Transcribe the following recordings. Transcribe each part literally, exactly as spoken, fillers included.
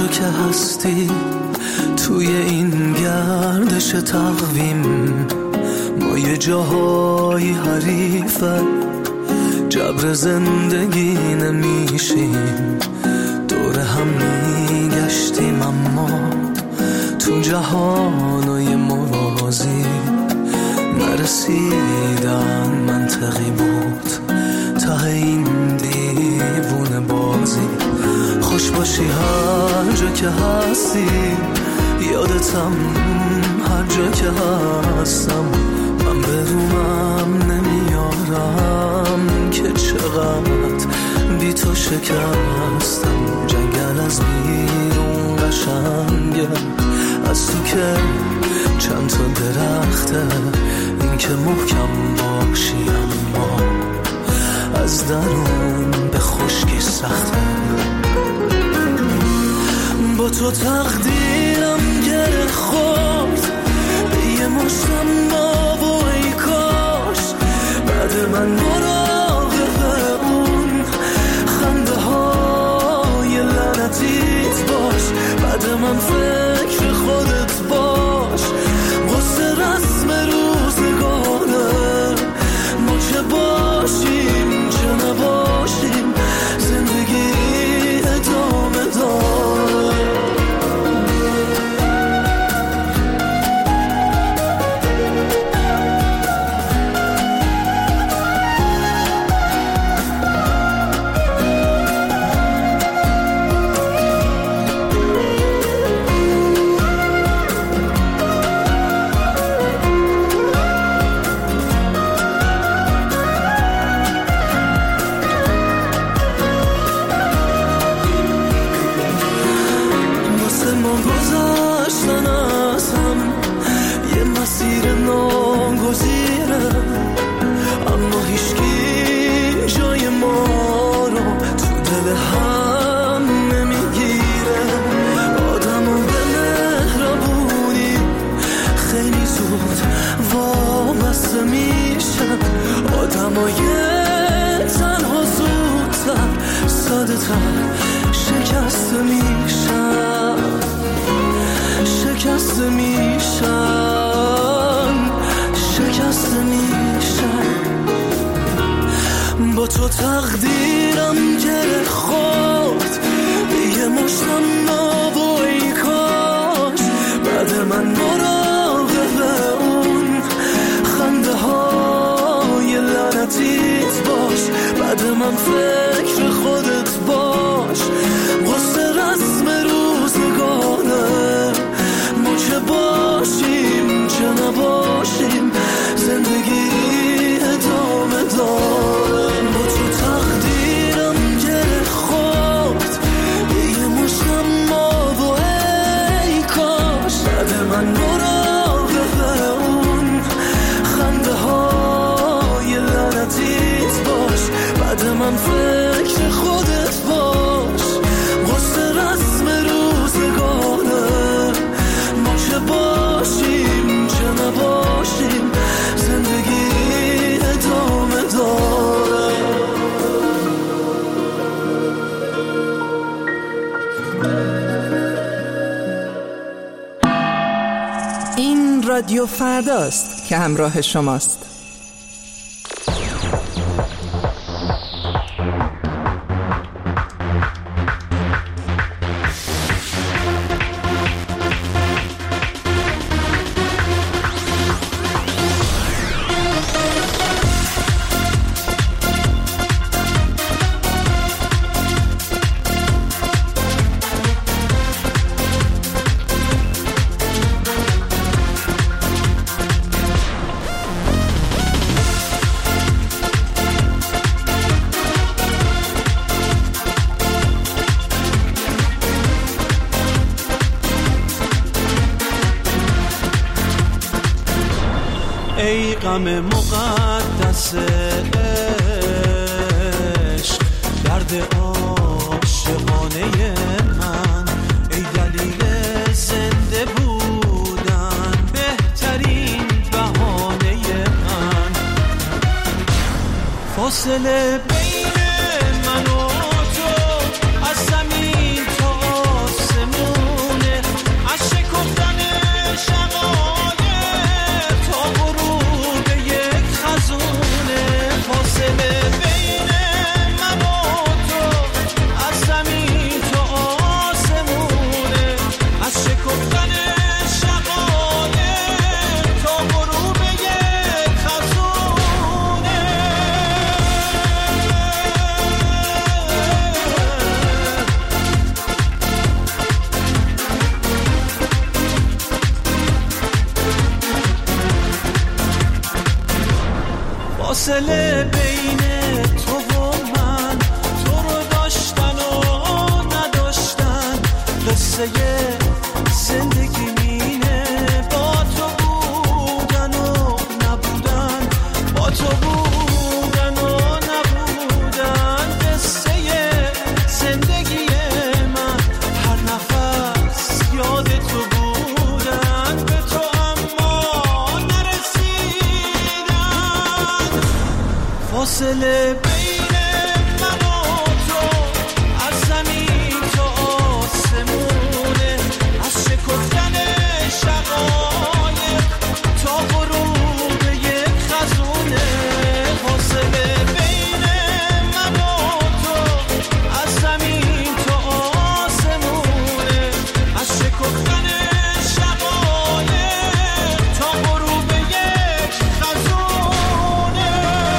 که هستی توی این گردش تقویم، ما یه جاهای حریفن، جبر زندگی نمیشیم، دور هم میگشتیم اما تو جهانای موازی نرسیدن. منطقی بود ته این دیوونه بازی. خوش باشی هر جا که هستی، یادتم هر جا که هستم. من برومم نمیارم که چقدر بی تو شکستم. جنگل از بیرون قشنگه، از تو که چند تا درخته، این که محکم باشی اما از درون به خشکی سخته. با تو تقدیرم گره خورد به یه مشتم با و ای کاش بعد من مراقب اون خنده های لعنتیت باش. بعد من فکر خودت باش، قصه رسم روزگاره، ما چه باشیم چه نباشیم، زندگی ادامه داره. شکسته میشن شکسته میشن شکسته میشن. با تو تقدیرم گره خورد به یه مشتم ناب و ای کاش بعد من مراقب اون خنده های لعنتیت باش. بعد من فکر خودت باش، قصه رسم روزگاره، ما چه باشیم چه نباشیم، زندگی ادامه داره. با تو تقدیرم گره خورد به یه مشتم آب و ای کاش بعد من مراقب اون خنده های لعنتیت باش. بعد من فکر خودت باش، قصه رسم روزگاره، ما چه باشیم چه نباشیم، زندگی ادامه داره. این رادیو فرداست که همراه شماست. ای غم مقدس عشق، درد عاشقانه من، ای دلیل زنده بودن، بهترین بهانه من. فاصله بین من و تو از زمین تا آسمون فاصله بین تو و من، تو رو داشتن و نداشتن، قصه زندگی مینه، با تو بودن و نبودن، با تو بودن و نبودن، قصه زندگی من، هر نفس یاد تو بودن، به تو اما نرسیدن. فاصله بین من و تو از زمین تا آسمونه، از شکفتن شقایق تا غروب یک خزونه. فاصله بین من و تو از زمین تا آسمونه، از شکفتن شقایق تا غروب یک خزونه.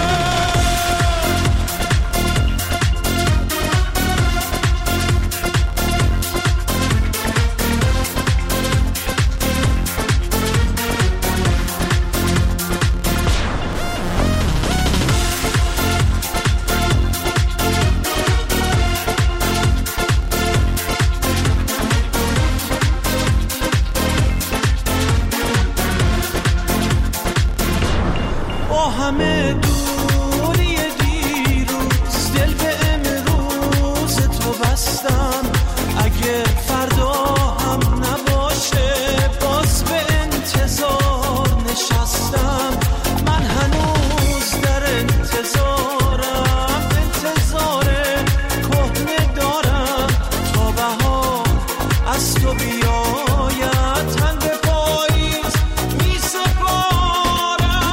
با همه دوری دیروز دل به امروز تو بستم، اگه فردا هم نباشه باز به انتظار نشستم. من هنوز در انتظارم، انتظار کهنه دارم تا بهار از تو بیاید، تن به پاییز می سپارم.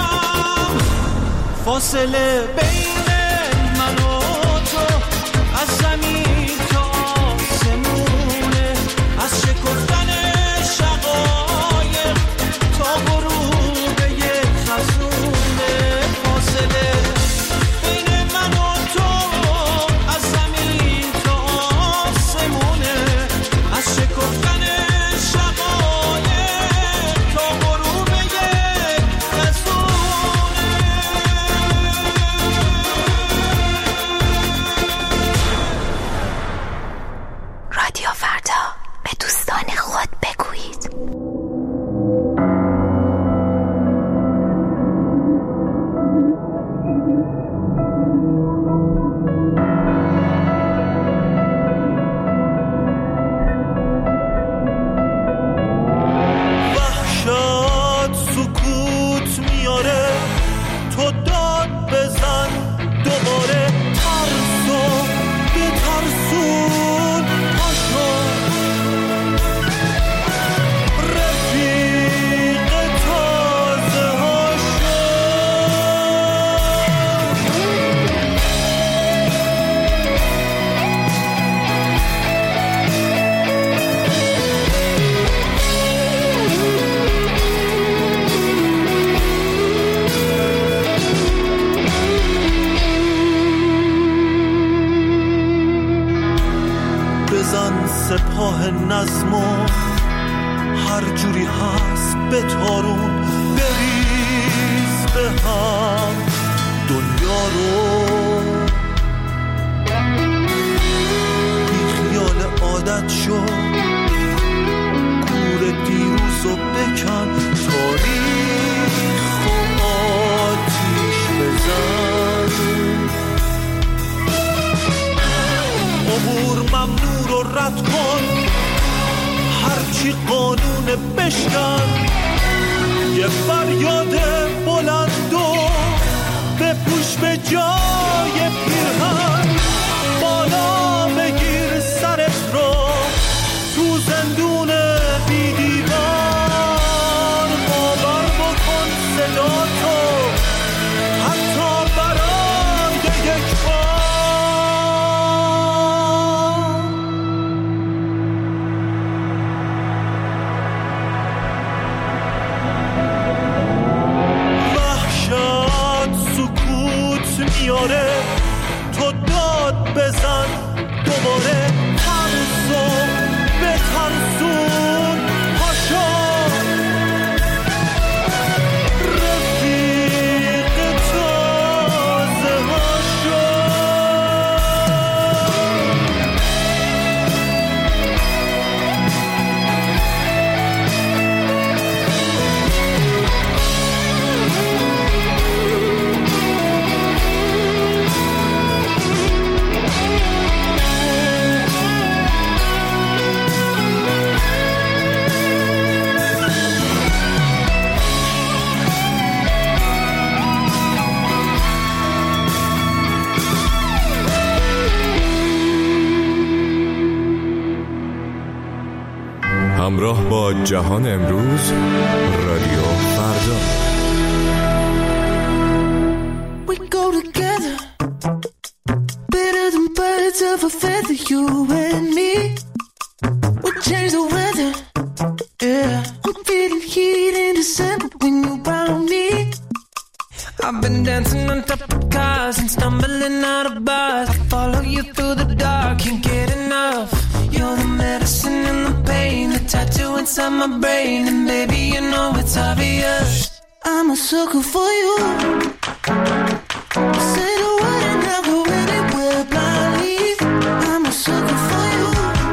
فاصله بین من و تو از زمین تا آسمونه، از شکفتن شقایق تا غروب یک خزونه. فاصله بین من و تو از زمین تا آسمونه، از شکفتن شقایق تا غروب یک خزونه. رادیو فردا، به دوستان خود بگویید. وحشت سکوت میاره، تو داد بزن دوباره، ترسو به ترسون پاشو، رفیق تازه هاشو. بزن سپاه نظمو، هر جوری هست به تارون، بریز به هم دنیا رو، بی خیال عادت شو، گور دیروزو بکن، تاریخ و آتیش بزن. امور ممنوع رو رد کن، هرچی قانون بشکن، یه فریاد بلند و بپوش به جای پیرهن، بالا بگیر سرت رو تو زندون بی دیوار، باور بکن صدا تو حتی برای یک بار. وحشت سکوت میاره، تو داد بزن دوباره، ترسو به ترسون پاشو، رفیق تو همراه با جهان امروز، رادیو فردا. We go together, better than birds of a feather, you and me. We change the weather, yeah. I'm feeling heat in December when you're around me. I've been dancing on top of cars and stumbling out of bars. I follow you through the dark, can't get enough. You're the medicine and the pain, the tattoo inside my brain. And baby, you know it's obvious, I'm a sucker for you. Say the word and I'll go anywhere blindly. I'm a sucker for you.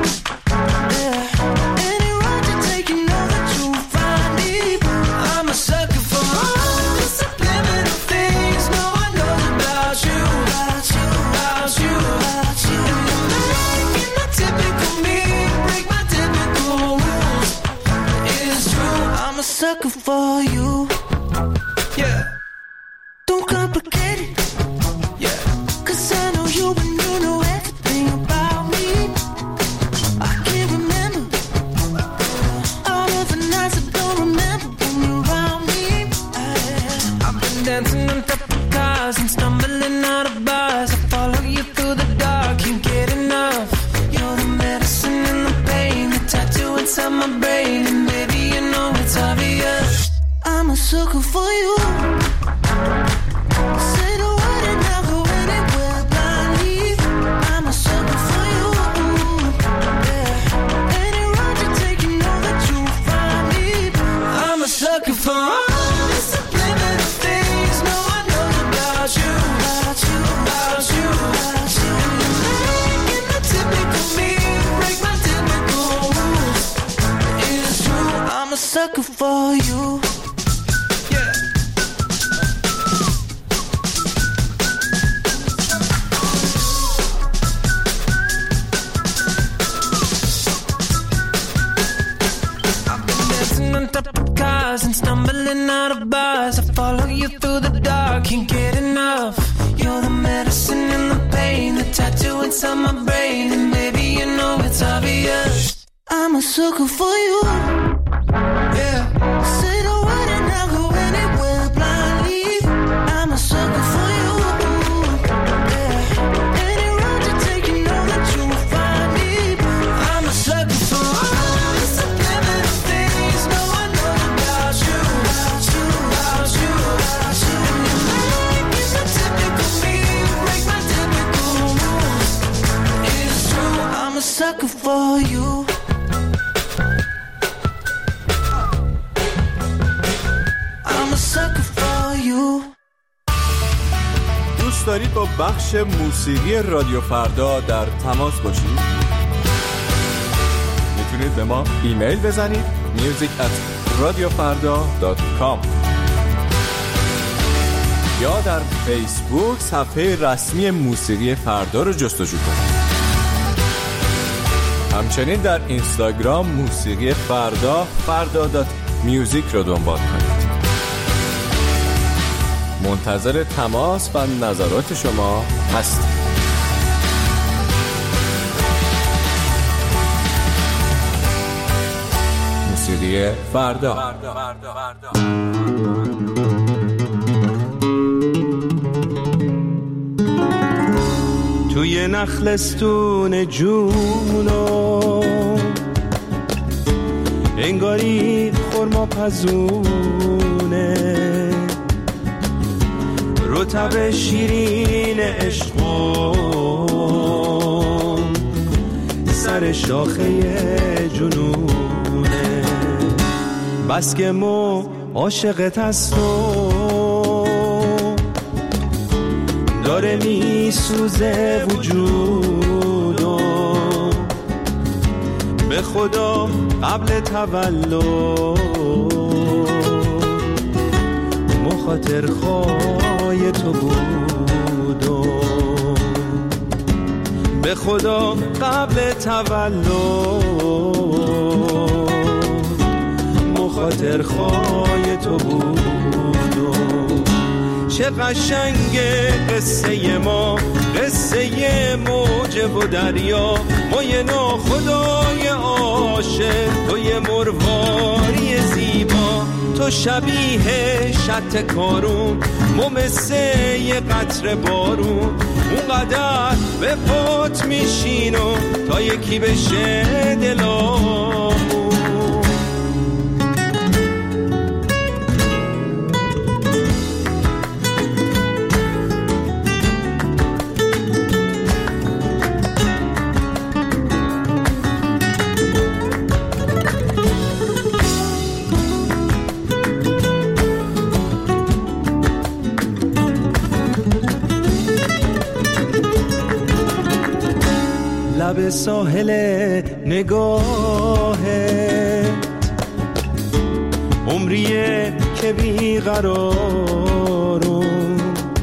Yeah. Any road you take, you know that you'll find me. I'm a sucker for all the subliminal things no one knows about you. About you, about you, about you. Making my typical me, break my typical rules. It's true, I'm a sucker for you. Yeah. Don't complicate it. Yeah. Cause I know you and you know everything about me. I can't remember all of the nights I don't remember when you're around me. I, I've been dancing on top of cars and stumbling out of bars. I follow you through the dark, can't get enough. You're the medicine and the pain, the tattoo inside my brain. And baby, you know it's obvious, I'm a sucker for you. Say the word and I'll go anywhere blindly. I'm a sucker for you. Yeah. Any road you take, you know that you'll find me. I'm a sucker for all the subliminal things no one knows about you. About you, about you, about you. Making the typical me, break my typical rules. It's true, I'm a sucker for you. And stumbling out of bars, I follow you through the dark, can't get enough. You're the medicine and the pain, the tattoo inside my brain. And baby, you know it's obvious, I'm a sucker for you. Yeah. Say the word and I'll go anywhere blindly. I'm a sucker for you. Yeah. Any road you take, you know that you'll find me. I'm a sucker for all the subliminal things no one knows about you. About you, about you, about you. Making the typical me, break my typical rules. It's true, I'm a sucker for you. I'm a sucker for you. دوست دارید با بخش موسیقی رادیو فردا در تماس باشید؟ میتونید به ما ایمیل بزنید music at radiofarda dot com یا در فیسبوک صفحه رسمی موسیقی فردا رو جستجو کنید. همچنین در اینستاگرام موسیقی فردا فردا دات میوزیک رو دنبال کنید. منتظر تماس و نظرات شما هستیم. موسیقی فردا. توی نخلستون جونو انگاری خرما پزونه، رطب شیرین عشقم سر شاخه جنونه. بس که مو عاشقت هستم، داره می سوزه وجودم. به خدا قبل تولد مخاطر خواه تو بودم. به خدا قبل تولد مخاطر خواه تو بودم. چه قشنگه قصه ما، قصه موج و دریا، ما یه ناخدای آدمی عاشق توی مرواری زیبا، تو شبیه شط کارون، مو مثل یه قطره بارون، اونقدر به پات میشینو تا یکی بشه دلامون. لب ساحل نگاهت عمریه که بیقرارم،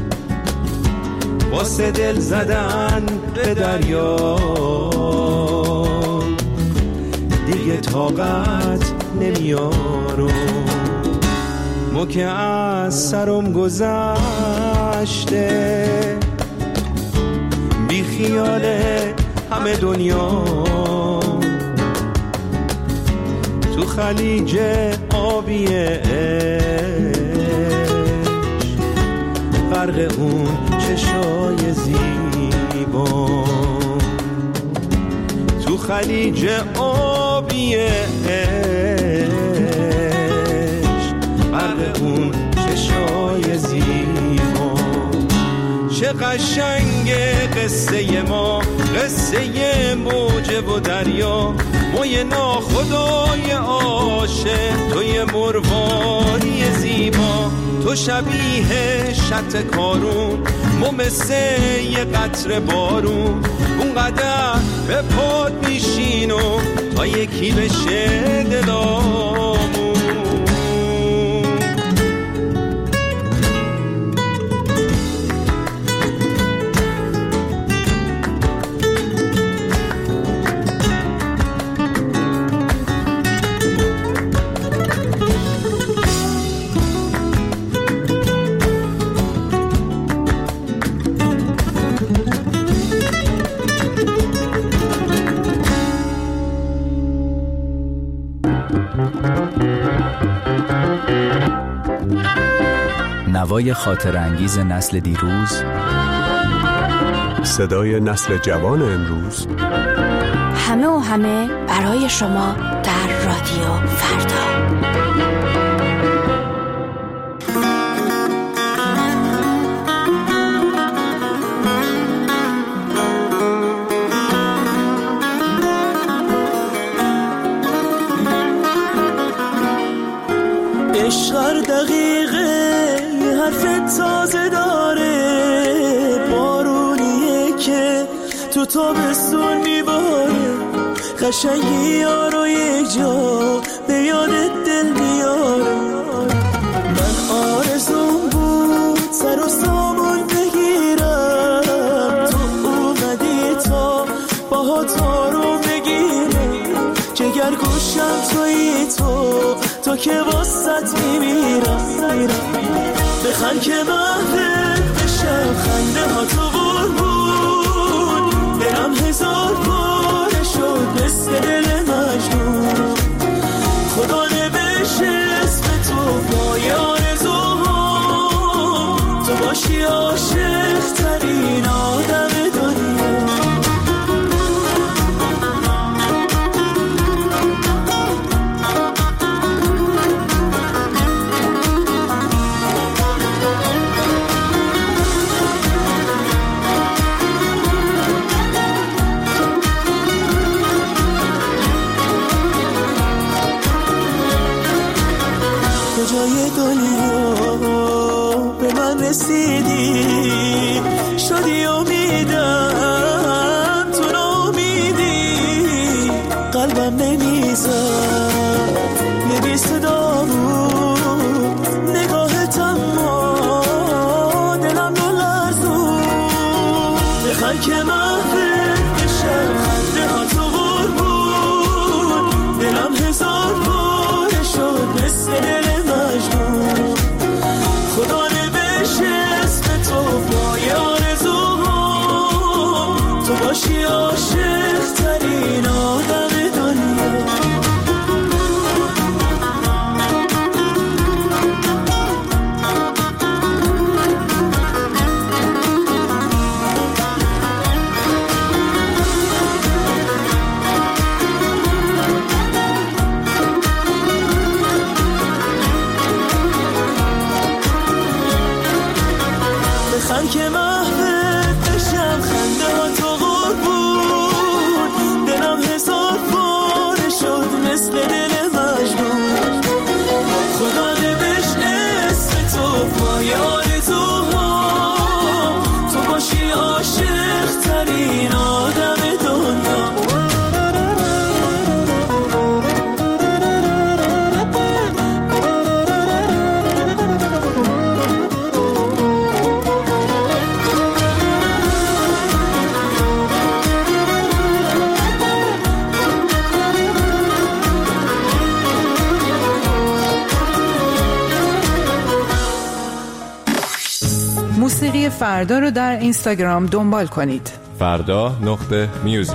واسه دل زدن به دریا دیگه طاقت نمیارم. مو که از سرم گذشته بی خیاله همه دنیا، تو خلیج آبی عشق غرق اون چشای زیبا، تو خلیج آبی عشق غرق اون چشای زیبا. چه قشنگه قصه ما، قصه موجه و دریا، ما یه ناخدای عاشق توی مرواری زیبا، تو شبیه شط کارون، ما مثل یه قطره بارون، اونقدر به پات میشینو تا یکی بشه دلامون. نوای خاطر انگیز نسل دیروز، صدای نسل جوان امروز، همه و همه برای شما در رادیو فردا. عشق دقیقه یه حرف تازه داره، بارونیه که تو تابستون میباره، قشنگی یارو یک جا به یادت دل میاره. من آرزون بود سر و سامون بگیرم، تو اومدی تا باها تارو بگیرم، جگر گوشم توی تو تو که واسط میمیرم. بخند که محفل بشم خنده ها تو بربون، برم هزار باره شد مثل دل مجنون. خدا نوشه اسم تو پای آرزوها، تو باشی عاشق ترین آدم دنیا. کجای دنیا به من رسیدی، شدی امیدم تو ناامیدی، قلبم نمیزد یه بی صدا بود، نگاهت اما دلم رو لرزون. بخند که محفل بشم خنده ها تو قربون، دلم هزار باره شد مثل دل مجنون. خدا نوشه اسم تو پای آرزوها، تو باشی عاشق ترین آدم دنیا. محوت بشم خنده ها تو قربون دلم هزار باره شد مثل دل مجنون خدا نوشت اسم تو پای آرزوها تو باشی عاشق ترین آدم دنیا موسیقی فردا رو در اینستاگرام دنبال کنید. فردا نقطه میوزیک.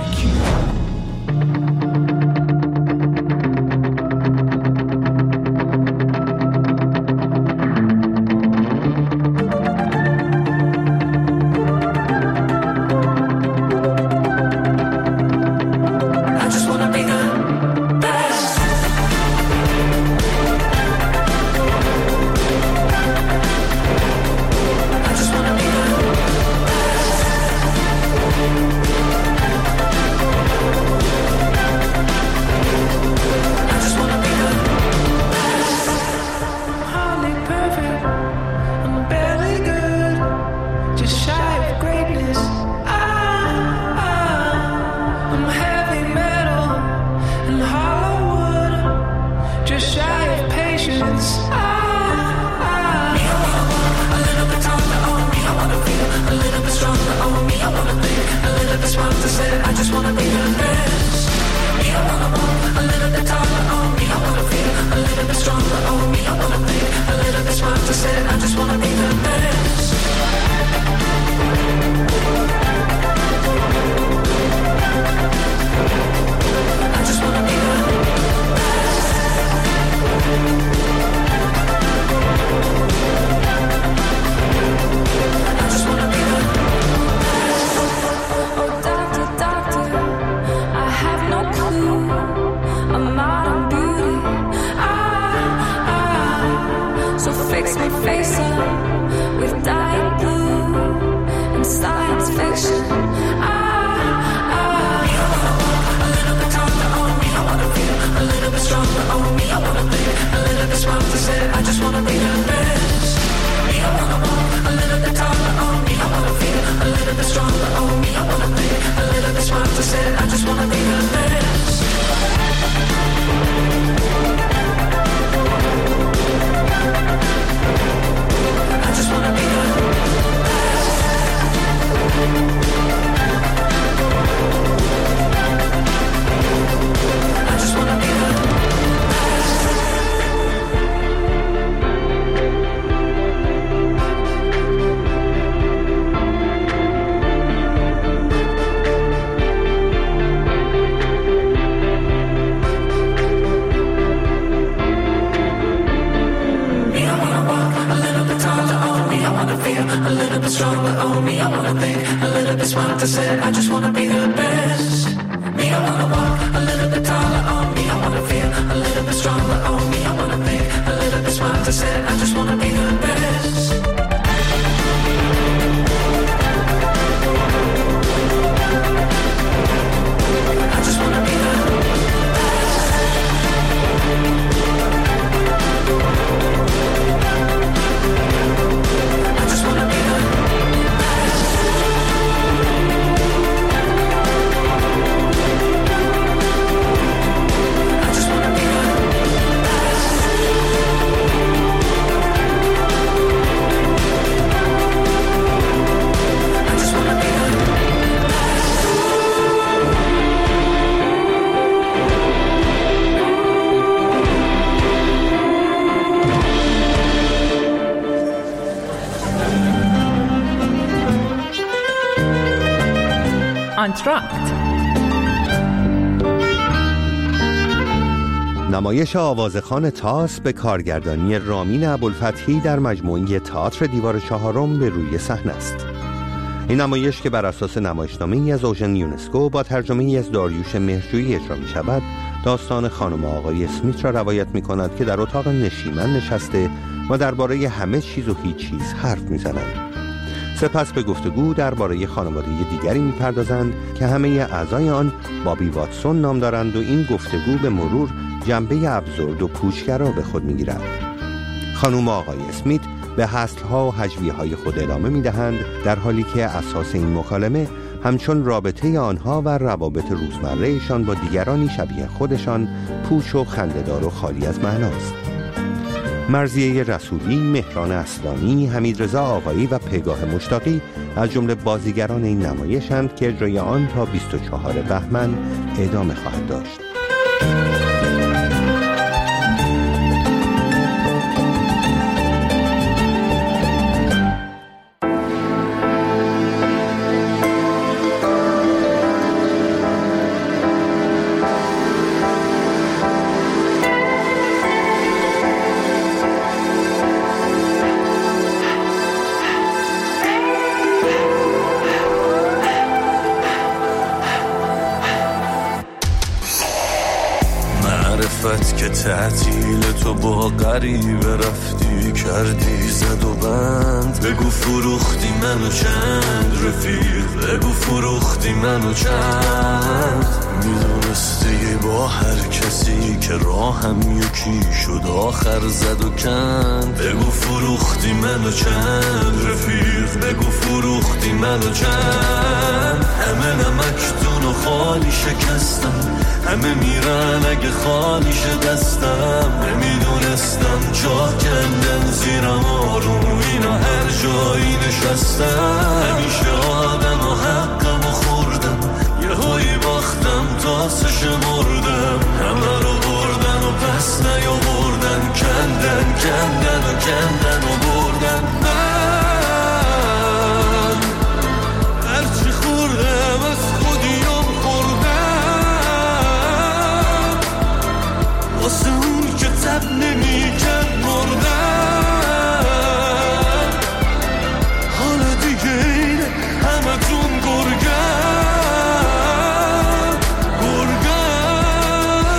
آنتراکت. نمایش آوازخوان تاس به کارگردانی رامین ابوالفتحی در مجموعه تئاتر دیوار چهارم به روی صحنه است. این نمایش که بر اساس نمایشنامه‌ای از اوژن یونسکو با ترجمه‌ای از داریوش مهرجویی اجرا می‌شود، داستان خانم و آقای اسمیت را روایت می‌کند که در اتاق نشیمن نشسته و درباره همه چیز و هیچ چیز حرف می‌زنند. سپس به گفتگو درباره خانواده دیگری می‌پردازند که همه اعضای آن بابی واتسون نام دارند و این گفتگو به مرور جنبه ابزورد و پوچگرا به خود می‌گیرد. خانم و آقای اسمیت به حصرها و هجویه‌های خود ادامه می‌دهند، در حالی که اساس این مکالمه همچون رابطه آنها و روابط روزمره‌شان با دیگرانی شبیه خودشان پوچ و خنده‌دار و خالی از معناست. مرضیه رسولی، مهران اصلانی، حمیدرضا آقایی و پگاه مشتاقی از جمله بازیگران این نمایش‌اند که اجرای آن تا بیست و چهارم بهمن ادامه خواهد داشت. که تعطیل تو با غریبه رفتی کردی زد و بند، بگو فروختی منو چند رفیق، بگو فروختی منو چند. میدونستی با هر کسی که راهم یکی شد آخر زد و کند، بگو فروختی منو چند رفیق، بگو فروختی منو چند. همه نمکتون و خالی شکستم، همه میرن اگه خالی شه دستم. نمیدونستم جا کندن زیرم آروم اینا هر جایی نشستم. همیشه آدم و حقم و خوردم، یه هایی باختم تا سش مردم. همه رو بردن و پس نیا بردن، کندن کندن و کندن و بردن. من هرچی خوردم از خودیم خوردم، واسه اون که تب نمی کرد مردم. حالا دیگه اینه همه تون گرگم گرگم.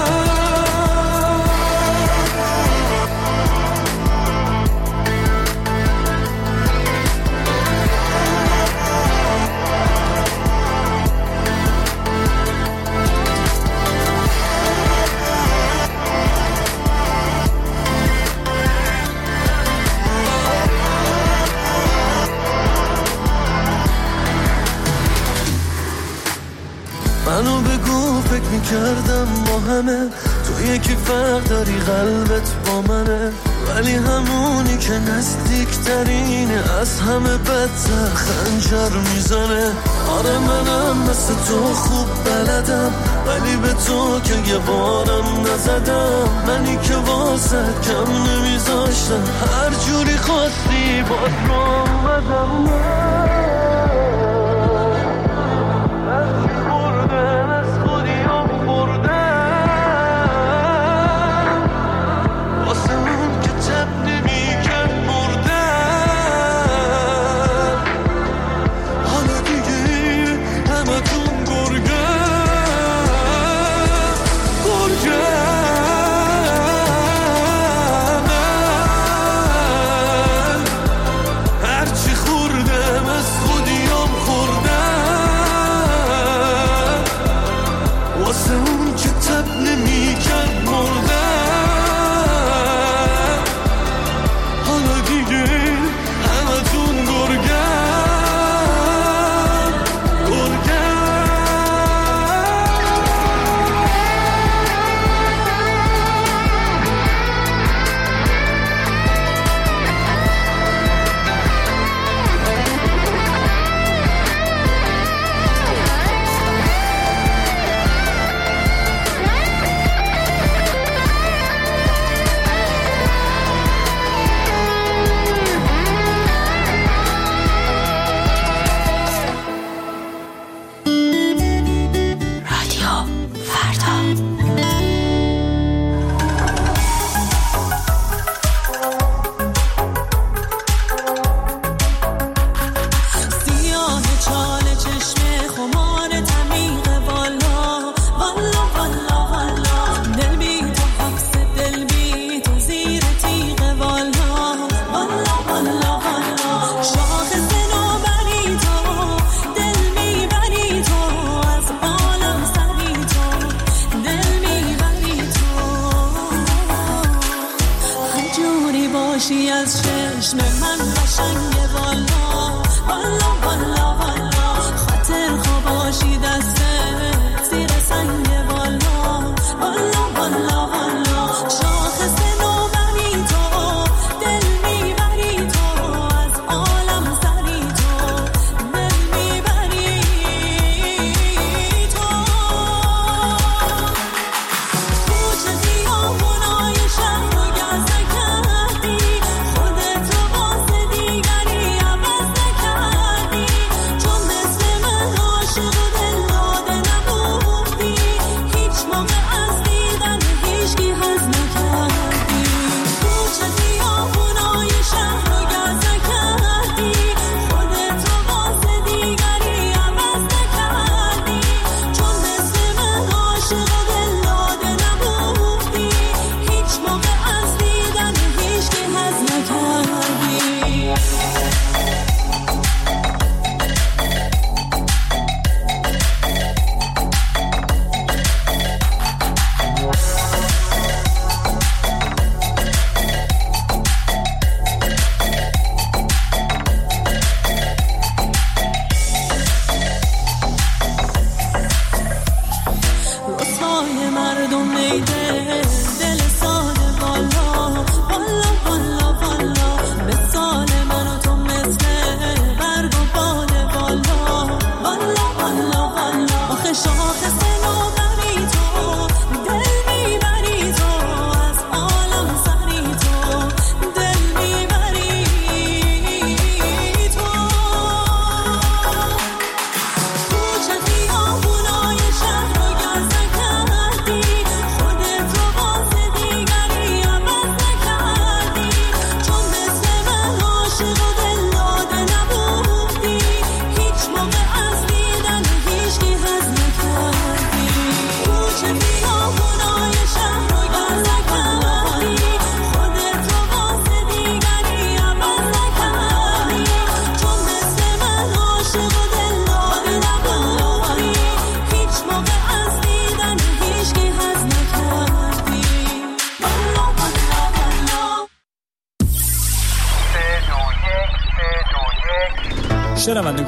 منو بگو فکر میکردم با همه تو یکی فرق داری قلبت با منه، ولی همونی که نزدیکترینه از همه بدتر خنجر میزنه. آره منم مثل تو خوب بلدم، ولی به تو که یه بارم نزدم. منی که واسه کم نمیذاشتم، هر جوری خواستی باز رو آمدم. خودی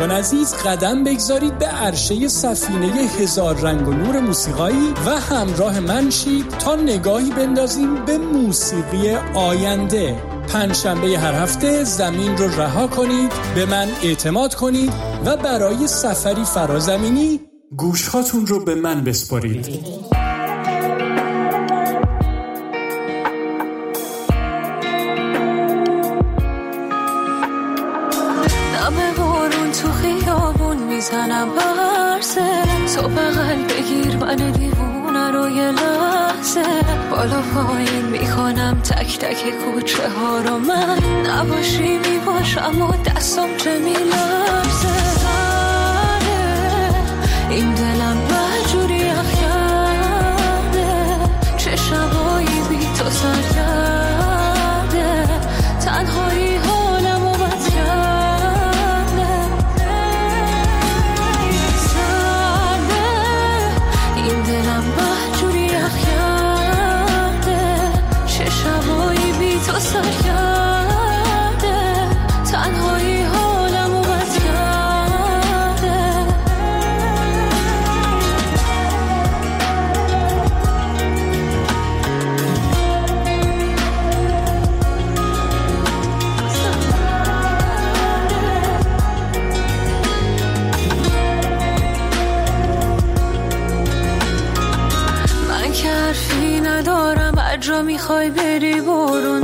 شنوندگان عزیز قدم بگذارید به عرشه سفینه هزار رنگ و نور موسیقایی و همراه من شید تا نگاهی بندازیم به موسیقی آینده. پنجشنبه هر هفته زمین رو رها کنید، به من اعتماد کنید و برای سفری فرازمینی گوشهاتون رو به من بسپارید. میزنم برسه تو بغل بگیر من دیوونه رو یه لحظه بالا پایین میکنم تک تک کوچه ها رو من نباشی میباشم و دستم چه میلرزه این دلم بجوری یخ کرده چه شبایی بی تو سر کرده تنهایی حالم و بد کرده تو سر کرده تنهایی حالم و بد کرده من که حرفی ندارم هر جا میخوای بری برو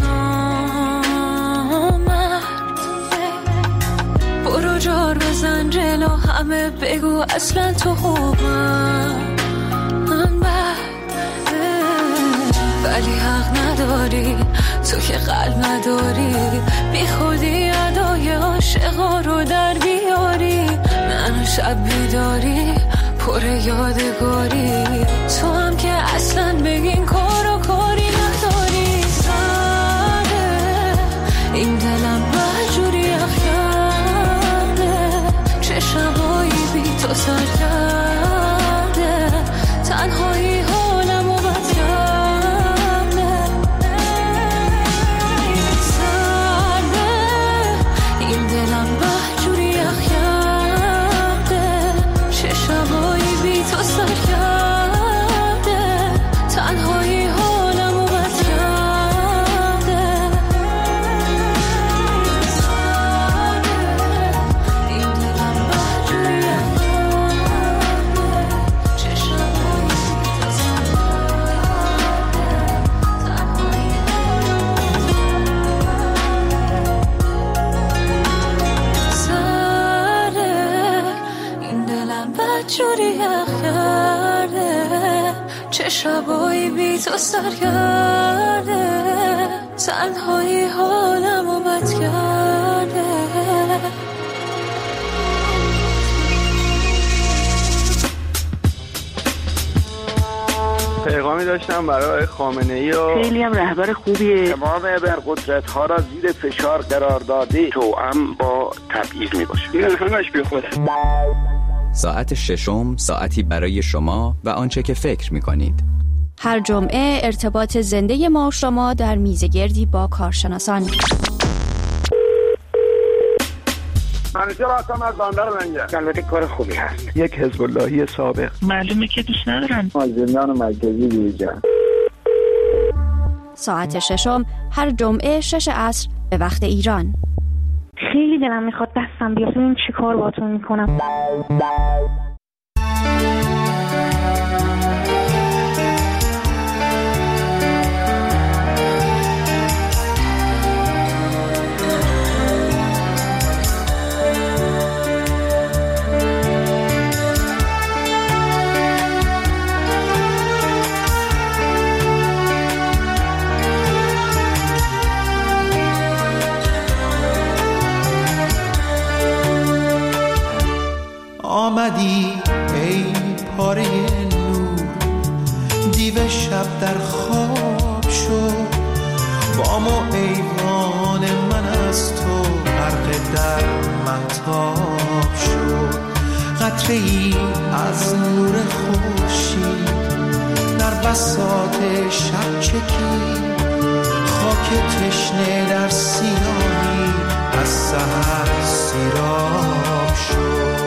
برو جار بزن جلو همه بگو اصلا تو خوبم من بد ولی حق نداری تو که قلب نداری بی خودی ادای عاشقا رو در بیاری منو شب بیداری پر یادگاری تو هم که اصلا بگین کار و کاری نداری ساده این دلم بجوری چه شبایی بی تو سر کرده تنهایی حالم و بد کرده سرده این دلم بجوری یخ کرده چه شبایی بی تو سر کرده تنهایی حالم و بد جوری کرده چه شبایی بی تو سر کرده تنهایی حالم و بد کرده پیغامی داشتم برای خامنه‌ای و خیلی هم رهبر خوبیه تمام ابرقدرت ها را زیر فشار قرار داده توأم با تبعیض میباشه این همش بی خوده. ساعت ششم ساعتی برای شما و آنچه که فکر می‌کنید. هر جمعه ارتباط زنده ما و شما در میزگردی با کارشناسان. منیجر هستم از بندر منگه. البته کار خوبی هست. یک حزب اللهی سابق. معلومه که دوست ندارن. مازندران مرکزی دیجا. ساعت ششم هر جمعه شش عصر به وقت ایران. خیلی دلم میخواد دستم بیاد ببین چی کار باهاتون میکنم. آمدی ای پاره نور دیو شب در خواب شد بام و ایوان من از تو غرق در مهتاب شد قطره ای از نور خورشید در بساط شب چکید خاک تشنه در سیاهی از سحر سیراب شد.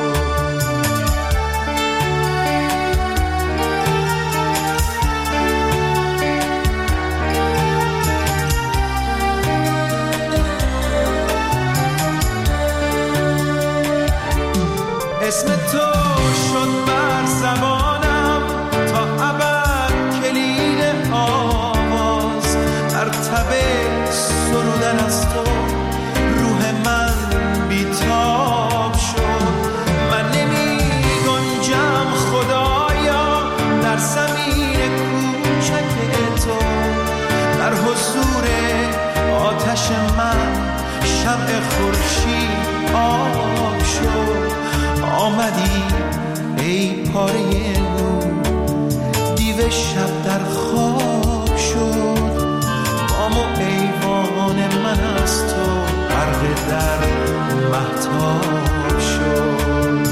اسم تو شد بر زبانم تا ابد کلید آواز، مرتب سرودن از تو روح من بیتاب شد. من نمی گنجم خدایا در زمین کوچک تو، در حضور آتش من شمع خورشید آب شد. آمدی ای پاره نور، دیو شب در خواب شد. بام و ایوان من از تو غرق در مهتاب شد.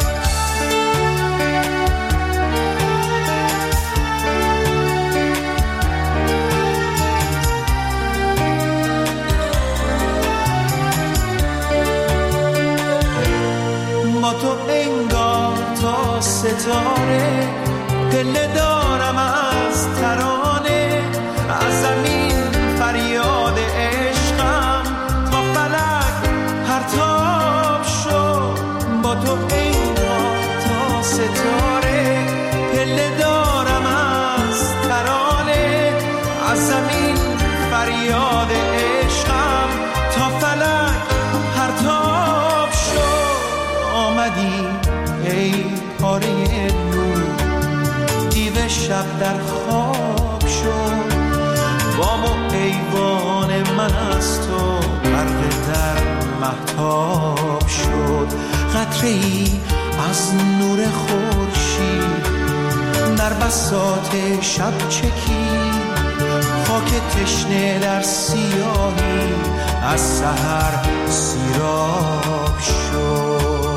با تو انگار تا ستاره پله دارم از ترانه، از زمین فریاد عشقم تا فلک پرتاب شد. با تو انگار تا ستاره پله دارم از ترانه، از زمین فریاد عشقم تا فلک پرتاب شد. آمدی ای پاره نور، دیو شب در خواب شد. بام و ایوان من از تو غرق در مهتاب شد. قطره ای از نور خورشید در بساط شب چکید، خاک تشنه در سیاهی از سحر سیراب شد.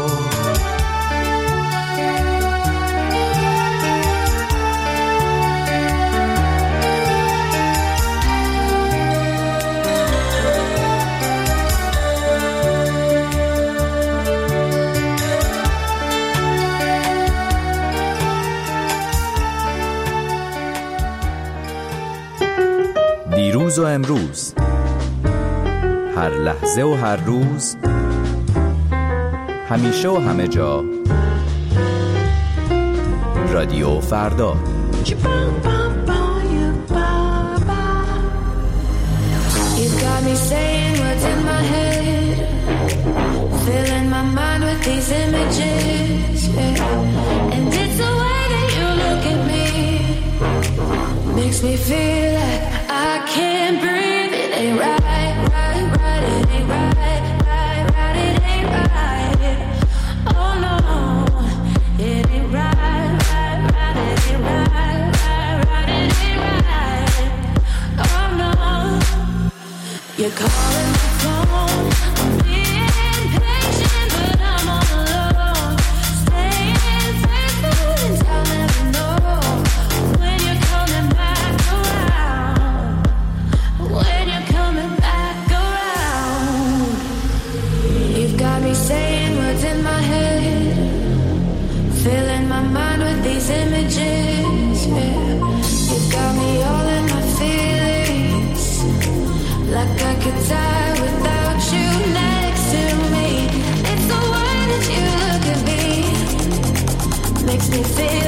دیروز و امروز، هر لحظه و هر روز، همیشه و همه جا، رادیو فردا. You've got me saying what's in my head, filling my mind with these images, yeah. And it's the way that you look at me, makes me feel like I can't breathe. It ain't right, right, right. It ain't right, right, right. It ain't right. Oh no, it ain't right, right, right. It ain't right, right, right. It ain't right. Oh no, you're calling my phone. I'm being patient, but I'm all alone. Staying faithful and I'll never know when you're coming back around. When you're coming back around. You've got me saying what's in my head, filling my mind with these images, yeah. You've got me all in my feelings, like I could die without you next to me. It's the way that you look at me, makes me feel